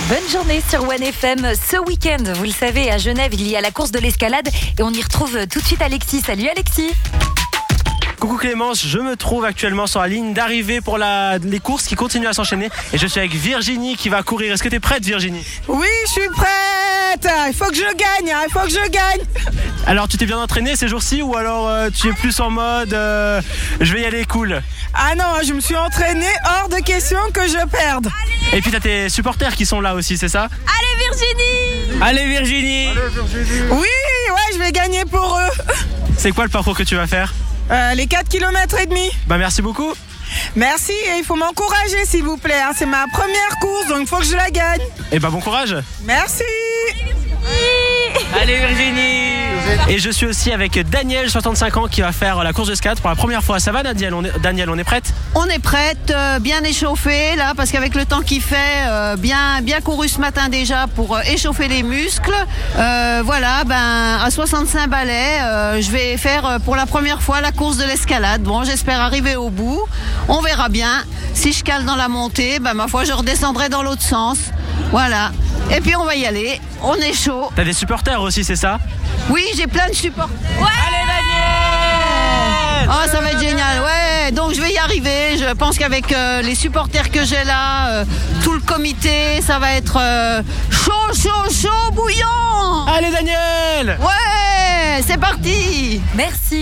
Bonne journée sur OneFM. Ce week-end, vous le savez, à Genève, il y a la course de l'escalade et on y retrouve tout de suite Alexis. Salut Alexis. Coucou Clémence, je me trouve actuellement sur la ligne d'arrivée pour les courses qui continuent à s'enchaîner et je suis avec Virginie qui va courir. Est-ce que tu es prête Virginie? Oui, je suis prête. Il faut que je gagne, Alors tu t'es bien entraînée ces jours-ci ou alors tu es plus en mode je vais y aller cool? Ah non, je me suis entraînée, hors de question que je perde. Et puis t'as tes supporters qui sont là aussi, c'est ça? Allez Virginie. Allez Virginie. Oui, ouais, je vais gagner pour eux. C'est quoi le parcours que tu vas faire? Les 4 km et demi. Bah merci beaucoup. Merci, et il faut m'encourager s'il vous plaît. C'est ma première course, donc il faut que je la gagne. Et bah bon courage. Merci. Allez Virginie. Et je suis aussi avec Daniel, 65 ans, qui va faire la course de skate pour la première fois. Ça va Daniel, on est prête? On est prête, bien échauffée là, parce qu'avec le temps qu'il fait, bien couru ce matin déjà pour échauffer les muscles. Voilà, à 65 balais, je vais faire pour la première fois la course de l'escalade. Bon, j'espère arriver au bout. On verra bien. Si je cale dans la montée, ma foi, je redescendrai dans l'autre sens. Voilà. Et puis on va y aller. On est chaud. T'as des supporters aussi, c'est ça? Oui, j'ai plein de supporters. Ouais. Allez Daniel. Oh, ça va être génial, ouais. Donc je vais y arriver. Je pense qu'avec les supporters que j'ai là, tout le comité, ça va être chaud, bouillant. Allez Daniel. Ouais, c'est parti. Merci.